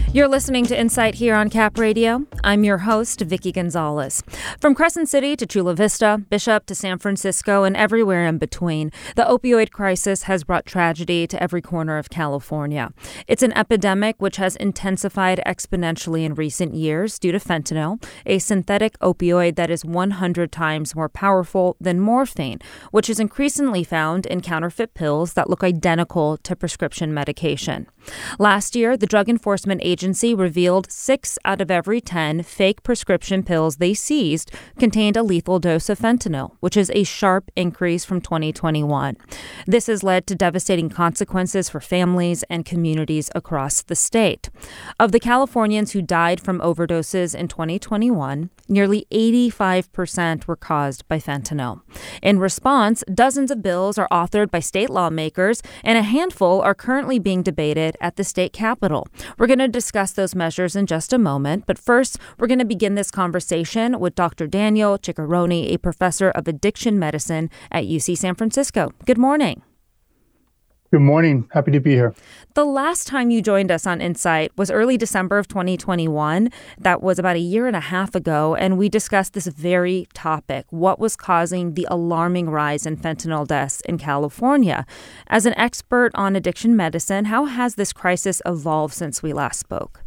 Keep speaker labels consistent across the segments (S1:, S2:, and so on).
S1: You're listening to Insight here on Cap Radio. I'm your host, Vicky Gonzalez. From Crescent City to Chula Vista, Bishop to San Francisco, and everywhere in between, the opioid crisis has brought tragedy to every corner of California. It's an epidemic which has intensified exponentially in recent years due to fentanyl, a synthetic opioid that is 100 times more powerful than morphine, which is increasingly found in counterfeit pills that look identical to prescription medication. Last year, the Drug Enforcement Agency revealed 6 out of every 10 fake prescription pills they seized contained a lethal dose of fentanyl, which is a sharp increase from 2021. This has led to devastating consequences for families and communities across the state. Of the Californians who died from overdoses in 2021, nearly 85% were caused by fentanyl. In response, dozens of bills are authored by state lawmakers, and a handful are currently being debated at the state capitol. We're going to discuss those measures in just a moment, but first, we're going to begin this conversation with Dr. Daniel Ciccarone, a professor of addiction medicine at UC San Francisco. Good morning.
S2: Good morning. Happy to be here.
S1: The last time you joined us on Insight was early December of 2021. That was about a year and a half ago, and we discussed this very topic, what was causing the alarming rise in fentanyl deaths in California. As an expert on addiction medicine, how has this crisis evolved since we last spoke?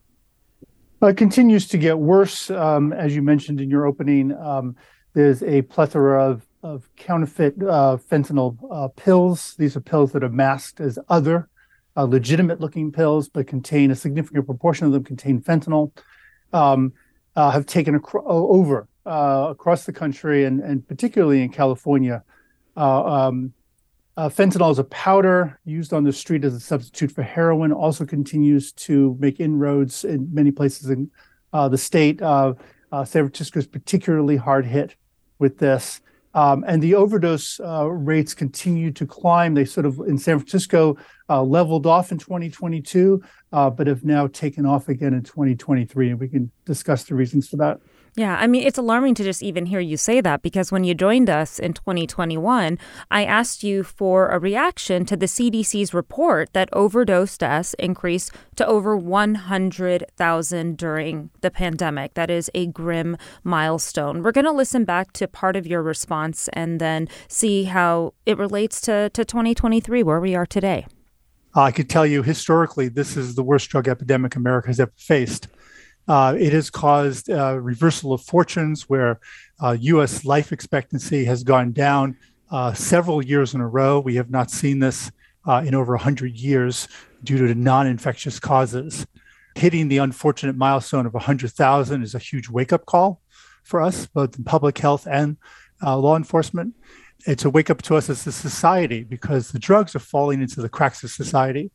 S2: It continues to get worse. As you mentioned in your opening, there's a plethora of counterfeit fentanyl pills. These are pills that are masked as other legitimate-looking pills, but contain a significant proportion of them contain fentanyl. Have taken over across the country and particularly in California. Fentanyl is a powder used on the street as a substitute for heroin. Also continues to make inroads in many places in the state. San Francisco is particularly hard hit with this. And the overdose rates continue to climb. They sort of, in San Francisco, leveled off in 2022, but have now taken off again in 2023. And we can discuss the reasons for that.
S1: Yeah, I mean, it's alarming to just even hear you say that, because when you joined us in 2021, I asked you for a reaction to the CDC's report that overdose deaths increased to over 100,000 during the pandemic. That is a grim milestone. We're going to listen back to part of your response and then see how it relates to 2023, where we are today.
S2: I could tell you historically, this is the worst drug epidemic America has ever faced. It has caused reversal of fortunes where U.S. life expectancy has gone down several years in a row. We have not seen this in over 100 years due to non-infectious causes. Hitting the unfortunate milestone of 100,000 is a huge wake-up call for us, both in public health and law enforcement. It's a wake-up to us as a society because the drugs are falling into the cracks of society,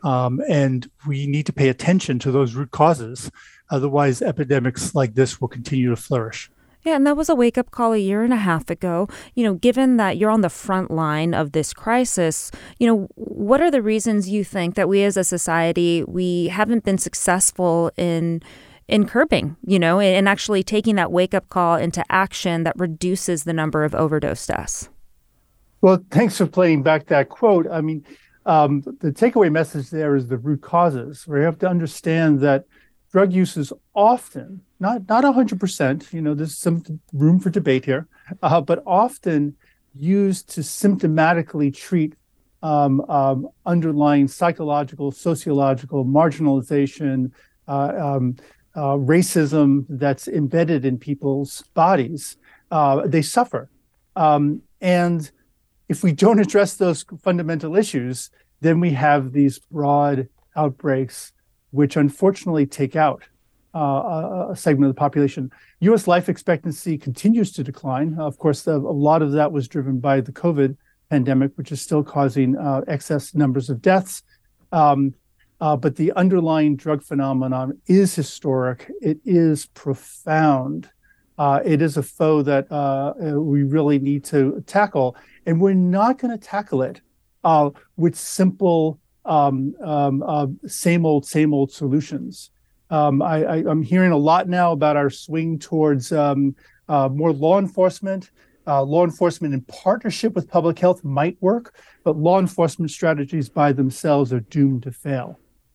S2: and we need to pay attention to those root causes. Otherwise, epidemics like this will continue to flourish.
S1: Yeah, and that was a wake-up call a year and a half ago. You know, given that you're on the front line of this crisis, what are the reasons you think that we as a society, we haven't been successful in curbing, and actually taking that wake-up call into action that reduces the number of overdose deaths?
S2: Well, thanks for playing back that quote. I mean, the takeaway message there is the root causes, where you have to understand that drug use is often, not 100%, there's some room for debate here, but often used to symptomatically treat underlying psychological, sociological marginalization, racism that's embedded in people's bodies. They suffer. And if we don't address those fundamental issues, then we have these broad outbreaks which unfortunately take out a segment of the population. U.S. life expectancy continues to decline. Of course, a lot of that was driven by the COVID pandemic, which is still causing excess numbers of deaths. But the underlying drug phenomenon is historic. It is profound. It is a foe that we really need to tackle. And we're not going to tackle it with simple same old solutions. I'm hearing a lot now about our swing towards more law enforcement. Law enforcement in partnership with public health might work, but law enforcement strategies by themselves are doomed to fail.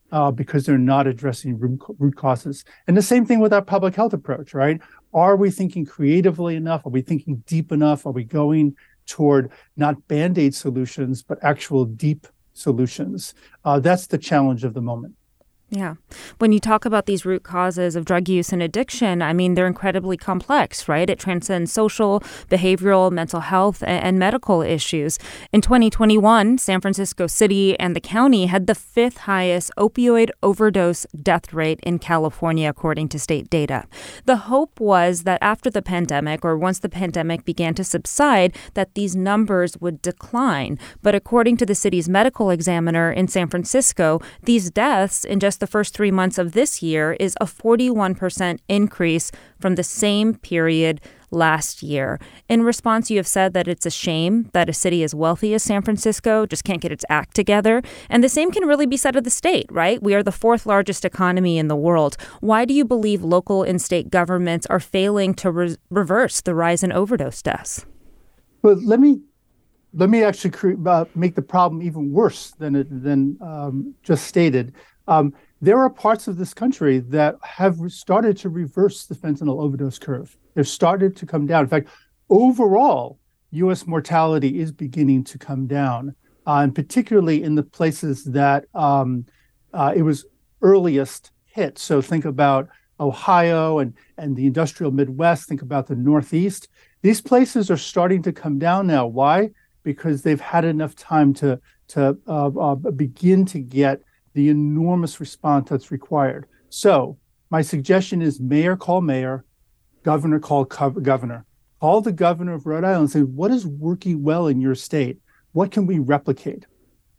S2: because they're not addressing root causes. And the same thing with our public health approach, right? Are we thinking creatively enough? Are we thinking deep enough? Are we going toward not Band-Aid solutions, but actual deep solutions? That's the challenge of the moment.
S1: Yeah. When you talk about these root causes of drug use and addiction, I mean, they're incredibly complex, right? It transcends social, behavioral, mental health, and medical issues. In 2021, San Francisco City and the county had the 5th highest opioid overdose death rate in California, according to state data. The hope was that after the pandemic, or once the pandemic began to subside, that these numbers would decline. But according to the city's medical examiner in San Francisco, these deaths in just the first 3 months of this year is a 41% increase from the same period last year. In response, you have said that it's a shame that a city as wealthy as San Francisco just can't get its act together. And the same can really be said of the state, right? We are the 4th largest economy in the world. Why do you believe local and state governments are failing to reverse the rise in overdose deaths?
S2: Well, let me actually make the problem even worse than just stated. There are parts of this country that have started to reverse the fentanyl overdose curve. They've started to come down. In fact, overall, U.S. mortality is beginning to come down, and particularly in the places that it was earliest hit. So think about Ohio and the industrial Midwest. Think about the Northeast. These places are starting to come down now. Why? Because they've had enough time to begin to get the enormous response that's required. So my suggestion is mayor call mayor, governor call governor. Call the governor of Rhode Island and say, what is working well in your state? What can we replicate?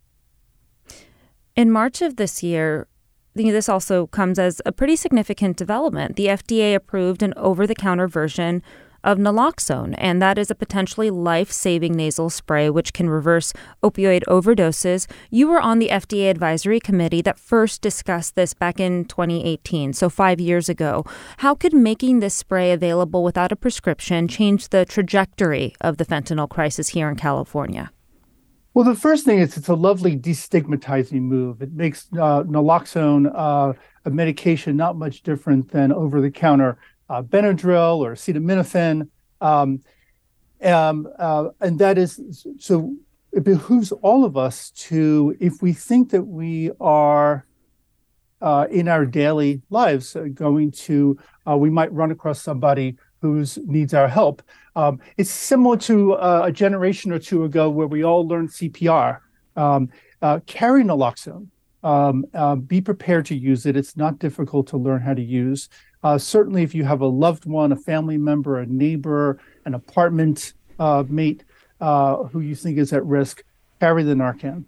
S1: In March of this year, this also comes as a pretty significant development. The FDA approved an over-the-counter version of naloxone, and that is a potentially life-saving nasal spray which can reverse opioid overdoses. You were on the FDA advisory committee that first discussed this back in 2018, so 5 years ago. How could making this spray available without a prescription change the trajectory of the fentanyl crisis here in California?
S2: Well, the first thing is it's a lovely destigmatizing move. It makes naloxone a medication not much different than over-the-counter Benadryl or acetaminophen, and that is so. It behooves all of us to, if we think that we are in our daily lives going to, we might run across somebody who needs our help. It's similar to a generation or two ago where we all learned CPR. Carry naloxone. Be prepared to use it. It's not difficult to learn how to use. Certainly, if you have a loved one, a family member, a neighbor, an apartment mate who you think is at risk, carry the Narcan.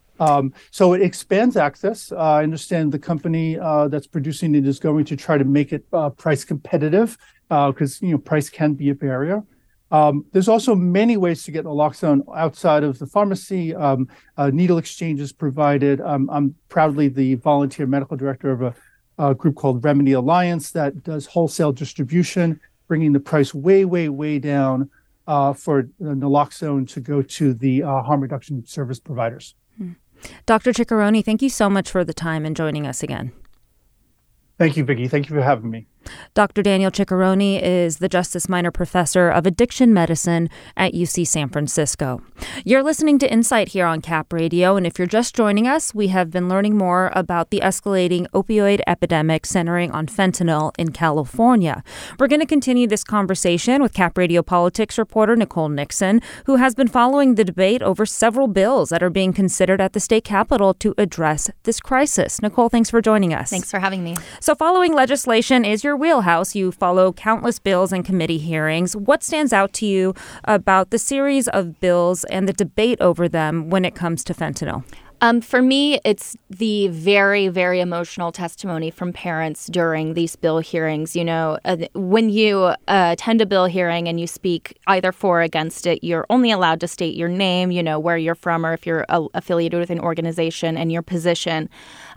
S2: So it expands access. I understand the company that's producing it is going to try to make it price competitive because price can be a barrier. There's also many ways to get naloxone outside of the pharmacy. Needle exchange is provided. I'm proudly the volunteer medical director of a group called Remedy Alliance that does wholesale distribution, bringing the price way, way, way down for naloxone to go to the harm reduction service providers.
S1: Dr. Ciccarone, thank you so much for the time and joining us again.
S2: Thank you, Vicki. Thank you for having me.
S1: Dr. Daniel Ciccarone is the Justice Minor Professor of Addiction Medicine at UC San Francisco. You're listening to Insight here on Cap Radio, and if you're just joining us, we have been learning more about the escalating opioid epidemic centering on fentanyl in California. We're going to continue this conversation with Cap Radio politics reporter Nicole Nixon, who has been following the debate over several bills that are being considered at the state capitol to address this crisis. Nicole, thanks for joining us.
S3: Thanks for having me.
S1: So following legislation is your wheelhouse. You follow countless bills and committee hearings. What stands out to you about the series of bills and the debate over them when it comes to fentanyl?
S3: For me, it's the very, very emotional testimony from parents during these bill hearings. When you attend a bill hearing and you speak either for or against it, you're only allowed to state your name, where you're from, or if you're affiliated with an organization and your position.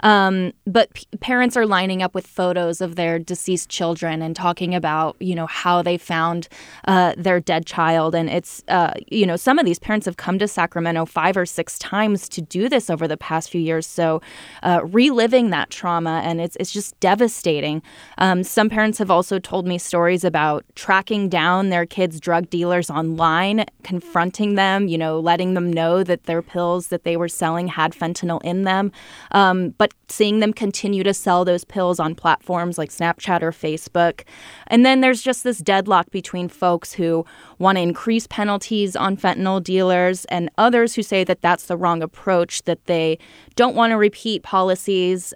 S3: But parents are lining up with photos of their deceased children and talking about, how they found their dead child. And it's, some of these parents have come to Sacramento 5 or 6 times to do this deaths over the past few years. So reliving that trauma, and it's just devastating. Some parents have also told me stories about tracking down their kids' drug dealers online, confronting them, letting them know that their pills that they were selling had fentanyl in them, but seeing them continue to sell those pills on platforms like Snapchat or Facebook. And then there's just this deadlock between folks who want to increase penalties on fentanyl dealers and others who say that that's the wrong approach, that they don't want to repeat policies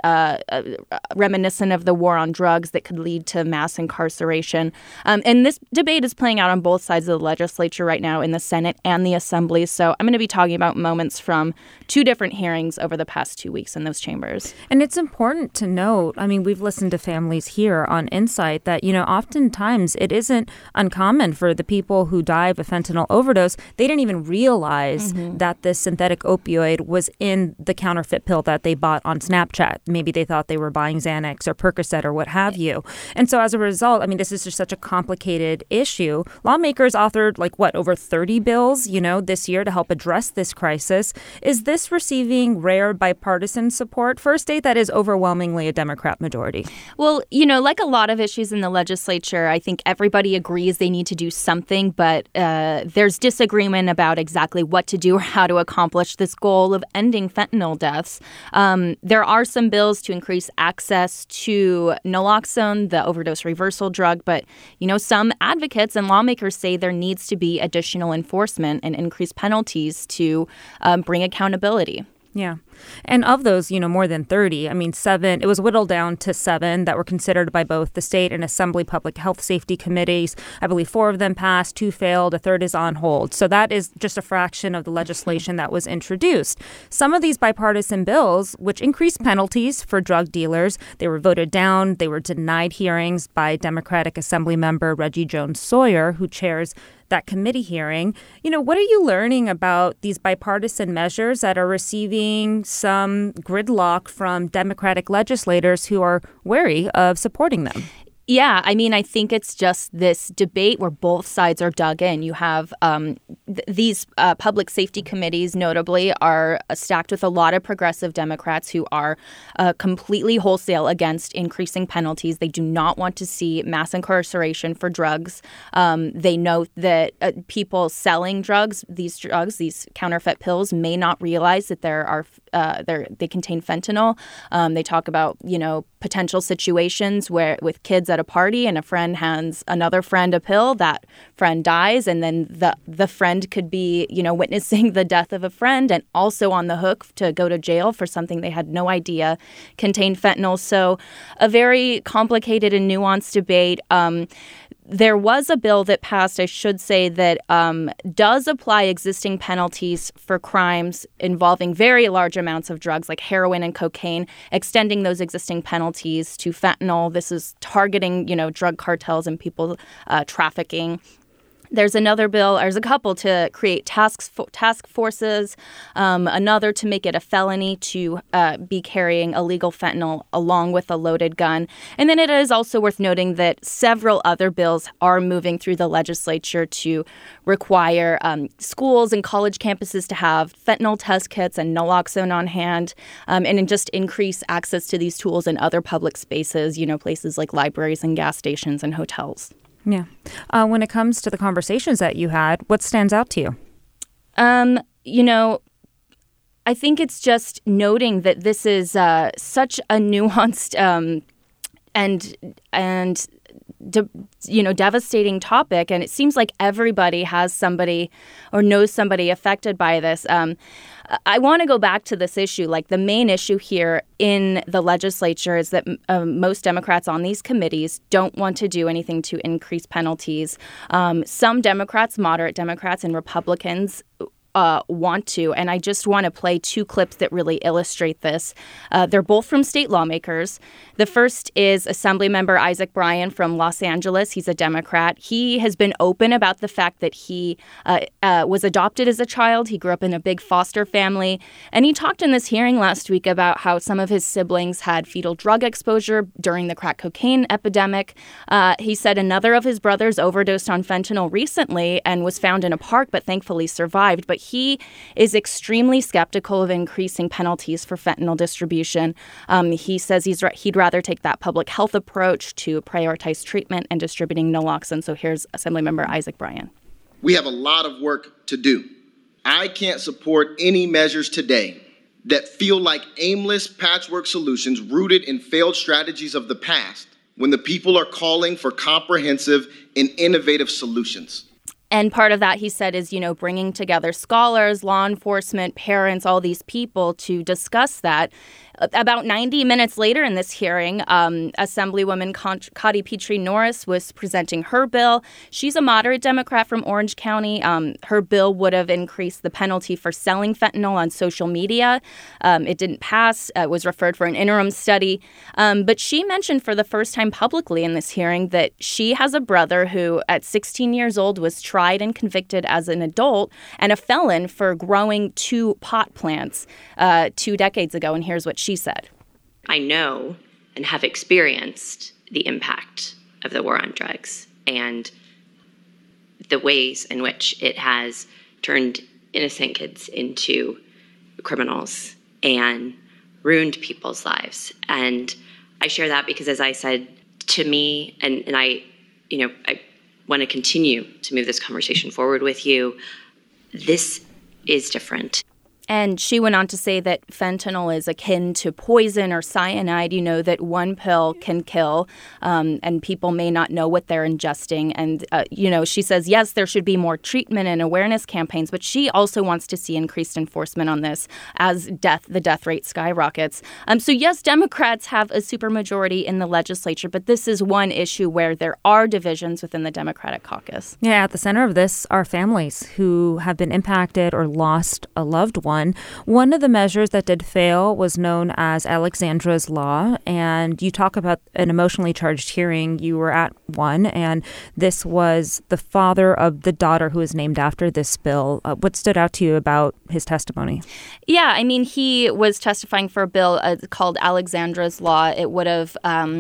S3: reminiscent of the war on drugs that could lead to mass incarceration. And this debate is playing out on both sides of the legislature right now, in the Senate and the Assembly. So I'm going to be talking about moments from two different hearings over the past 2 weeks in those chambers.
S1: And it's important to note, we've listened to families here on Insight that, oftentimes it isn't uncommon for the people who die of a fentanyl overdose. They didn't even realize that this synthetic opioid was in the counterfeit pill that they bought on Snapchat. Maybe they thought they were buying Xanax or Percocet or what have you. And so as a result, this is just such a complicated issue. Lawmakers authored over 30 bills, this year to help address this crisis. Is this receiving rare bipartisan support for a state that is overwhelmingly a Democrat majority?
S3: Well, like a lot of issues in the legislature, I think everybody agrees they need to do something, but there's disagreement about exactly what to do or how to accomplish this goal of ending fentanyl deaths. There are some bills to increase access to naloxone, the overdose reversal drug, but, some advocates and lawmakers say there needs to be additional enforcement and increased penalties to bring accountability.
S1: Yeah. And of those, more than 30, 7, it was whittled down to 7 that were considered by both the state and Assembly Public Health Safety Committees. I believe 4 of them passed, 2 failed, a third is on hold. So that is just a fraction of the legislation that was introduced. Some of these bipartisan bills, which increased penalties for drug dealers, they were voted down. They were denied hearings by Democratic Assembly member Reggie Jones-Sawyer, who chairs that committee hearing. What are you learning about these bipartisan measures that are receiving some gridlock from Democratic legislators who are wary of supporting them?
S3: Yeah, I think it's just this debate where both sides are dug in. You have these public safety committees, notably, are stacked with a lot of progressive Democrats who are completely wholesale against increasing penalties. They do not want to see mass incarceration for drugs. They note that people selling these counterfeit pills, may not realize that they contain fentanyl. They talk about, potential situations where with kids at a party and a friend hands another friend a pill, that friend dies, and then the friend could be, witnessing the death of a friend and also on the hook to go to jail for something they had no idea contained fentanyl. So a very complicated and nuanced debate. There was a bill that passed, I should say, that does apply existing penalties for crimes involving very large amounts of drugs like heroin and cocaine, extending those existing penalties to fentanyl. This is targeting, drug cartels and people trafficking. There's another bill, there's a couple to create task forces, another to make it a felony to be carrying illegal fentanyl along with a loaded gun. And then it is also worth noting that several other bills are moving through the legislature to require schools and college campuses to have fentanyl test kits and naloxone on hand, and just increase access to these tools in other public spaces, places like libraries and gas stations and hotels.
S1: Yeah. When it comes to the conversations that you had, what stands out to you?
S3: I think it's just noting that this is such a nuanced and devastating topic, and it seems like everybody has somebody or knows somebody affected by this. I want to go back to this issue. Like, the main issue here in the legislature is that most Democrats on these committees don't want to do anything to increase penalties. Some Democrats, moderate Democrats, and Republicans want to. And I just want to play 2 clips that really illustrate this. They're both from state lawmakers. The first is Assemblymember Isaac Bryan from Los Angeles. He's a Democrat. He has been open about the fact that he was adopted as a child. He grew up in a big foster family. And he talked in this hearing last week about how some of his siblings had fetal drug exposure during the crack cocaine epidemic. He said another of his brothers overdosed on fentanyl recently and was found in a park, but thankfully survived. But he is extremely skeptical of increasing penalties for fentanyl distribution. He says he'd rather take that public health approach to prioritize treatment and distributing naloxone. So here's Assemblymember Isaac Bryan.
S4: We have a lot of work to do. I can't support any measures today that feel like aimless patchwork solutions rooted in failed strategies of the past when the people are calling for comprehensive and innovative solutions.
S3: And part of that, he said, is, bringing together scholars, law enforcement, parents, all these people to discuss that. About 90 minutes later in this hearing, Assemblywoman Cotty Petrie Norris was presenting her bill. She's a moderate Democrat from Orange County. Her bill would have increased the penalty for selling fentanyl on social media. It didn't pass. It was referred for an interim study. But she mentioned for the first time publicly in this hearing that she has a brother who, at 16 years old, was tried and convicted as an adult and a felon for growing 2 pot plants 2 decades ago. And here's what she said.
S5: I know and have experienced the impact of the war on drugs and the ways in which it has turned innocent kids into criminals and ruined people's lives. And I share that because, as I said, to me, and I want to continue to move this conversation forward with you, this is different.
S3: And she went on to say that fentanyl is akin to poison or cyanide, that one pill can kill, and people may not know what they're ingesting. And, she says, yes, there should be more treatment and awareness campaigns, but she also wants to see increased enforcement on this as the death rate skyrockets. So, yes, Democrats have a supermajority in the legislature, but this is one issue where there are divisions within the Democratic caucus.
S1: Yeah, at the center of this are families who have been impacted or lost a loved one. One of the measures that did fail was known as Alexandra's Law, and you talk about an emotionally charged hearing. You were at one, and this was the father of the daughter who is named after this bill. What stood out to you about his testimony?
S3: Yeah, he was testifying for a bill called Alexandra's Law. It would have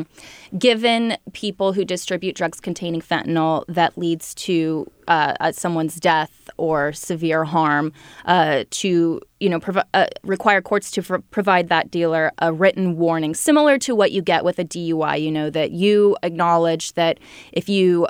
S3: given people who distribute drugs containing fentanyl that leads to someone's death or severe harm to require courts to provide that dealer a written warning, similar to what you get with a DUI, that you acknowledge that if you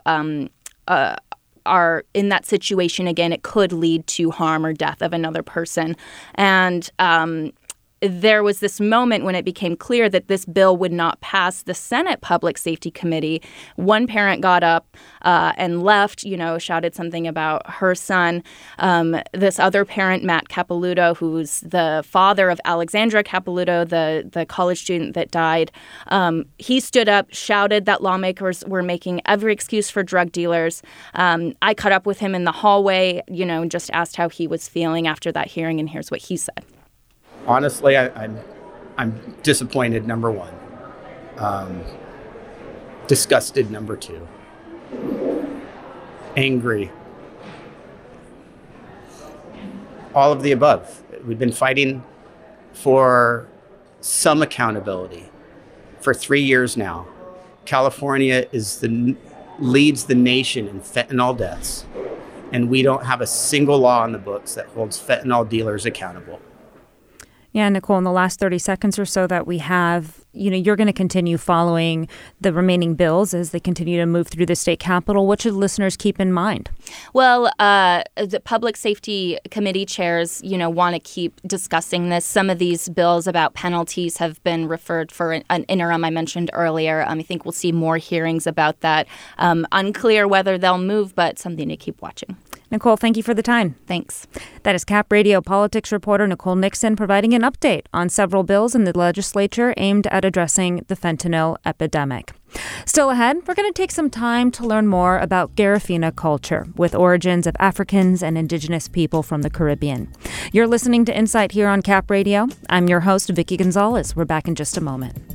S3: are in that situation again, it could lead to harm or death of another person. And there was this moment when it became clear that this bill would not pass the Senate Public Safety Committee. One parent got up and left, shouted something about her son. This other parent, Matt Capilouto, who's the father of Alexandra Capilouto, the college student that died, he stood up, shouted that lawmakers were making every excuse for drug dealers. I caught up with him in the hallway, and just asked how he was feeling after that hearing, and here's what he said.
S6: Honestly, I'm disappointed, number one. Disgusted, number 2. Angry. All of the above. We've been fighting for some accountability for 3 years now. California leads the nation in fentanyl deaths, and we don't have a single law on the books that holds fentanyl dealers accountable.
S1: Yeah, Nicole, in the last 30 seconds or so that we have, you're going to continue following the remaining bills as they continue to move through the state capitol. What should listeners keep in mind? Well,
S3: the public safety committee chairs, want to keep discussing this. Some of these bills about penalties have been referred for an interim I mentioned earlier. I think we'll see more hearings about that. Unclear whether they'll move, but something to keep watching.
S1: Nicole, thank you for the time.
S3: Thanks.
S1: That is Cap Radio politics reporter Nicole Nixon providing an update on several bills in the legislature aimed at addressing the fentanyl epidemic. Still ahead, we're going to take some time to learn more about Garifuna culture with origins of Africans and indigenous people from the Caribbean. You're listening to Insight here on Cap Radio. I'm your host, Vicki Gonzalez. We're back in just a moment.